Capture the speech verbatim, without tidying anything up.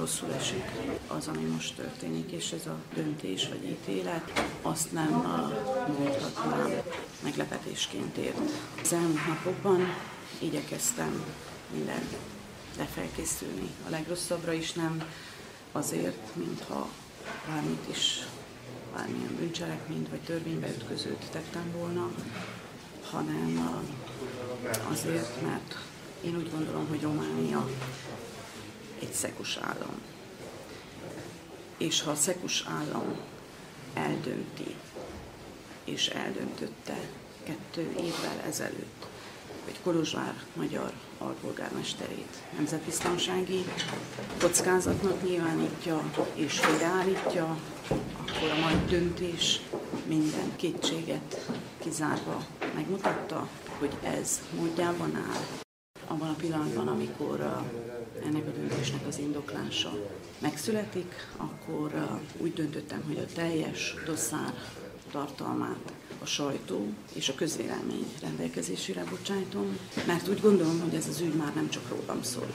rosszul esik az, ami most történik, és ez a döntés vagy ítélet, azt nem mondhatnám meglepetésként ért. Az elmúlt napokban igyekeztem minden felkészülni. A legrosszabbra is nem azért, mintha bármit is, bármilyen bűncselekményt vagy törvénybe ütközőt tettem volna, hanem azért, mert én úgy gondolom, hogy Románia egy szekus állam. És ha a szekus állam eldönti, és eldöntötte kettő évvel ezelőtt, hogy Kolozsvár magyar alpolgármesterét nemzetbiztonsági kockázatnak nyilvánítja és félreállítja, akkor a mai döntés minden kétséget kizárva megmutatta, hogy ez módjában áll. Abban a pillanatban, amikor ennek a döntésnek az indoklása megszületik, akkor úgy döntöttem, hogy a teljes dosszár tartalmát a sajtó és a közvélemény rendelkezésére bocsájtom, mert úgy gondolom, hogy ez az ügy már nem csak rólam szól.